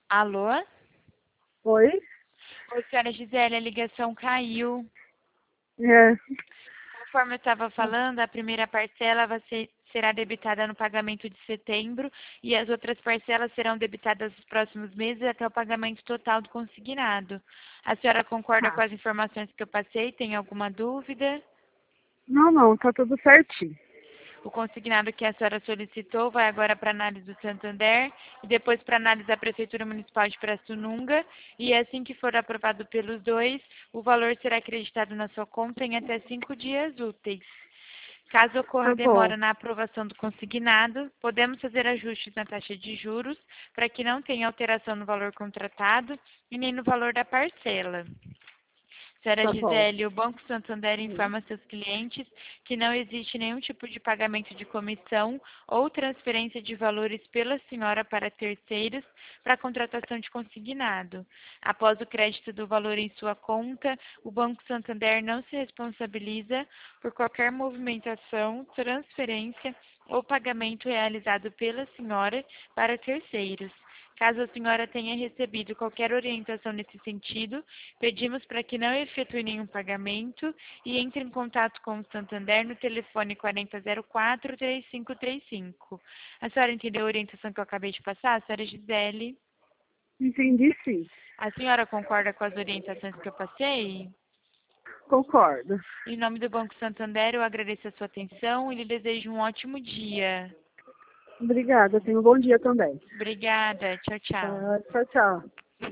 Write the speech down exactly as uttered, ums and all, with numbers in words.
Alô? Oi? Oi, senhora Gisele, a ligação caiu. É. Conforme eu estava falando, a primeira parcela vai ser, será debitada no pagamento de setembro e as outras parcelas serão debitadas nos próximos meses até o pagamento total do consignado. A senhora concorda com Tá. as informações que eu passei? Tem alguma dúvida? Não, não, tá tudo certinho. O consignado que a senhora solicitou vai agora para análise do Santander e depois para análise da Prefeitura Municipal de Pirassununga. E assim que for aprovado pelos dois, o valor será acreditado na sua conta em até cinco dias úteis. Caso ocorra Tá bom, demora na aprovação do consignado, podemos fazer ajustes na taxa de juros para que não tenha alteração no valor contratado e nem no valor da parcela. Senhora tá bom. Gisele, o Banco Santander informa seus clientes que não existe nenhum tipo de pagamento de comissão ou transferência de valores pela senhora para terceiros para a contratação de consignado. Após o crédito do valor em sua conta, o Banco Santander não se responsabiliza por qualquer movimentação, transferência ou pagamento realizado pela senhora para terceiros. Caso a senhora tenha recebido qualquer orientação nesse sentido, pedimos para que não efetue nenhum pagamento e entre em contato com o Santander no telefone quarenta zero quatro, três cinco três cinco. A senhora entendeu a orientação que eu acabei de passar, senhora Gisele? Entendi sim. A senhora concorda com as orientações que eu passei? Concordo. Em nome do Banco Santander, eu agradeço a sua atenção e lhe desejo um ótimo dia. Obrigada, tenha um bom dia também. Obrigada. Tchau, tchau. Tá, tchau, tchau.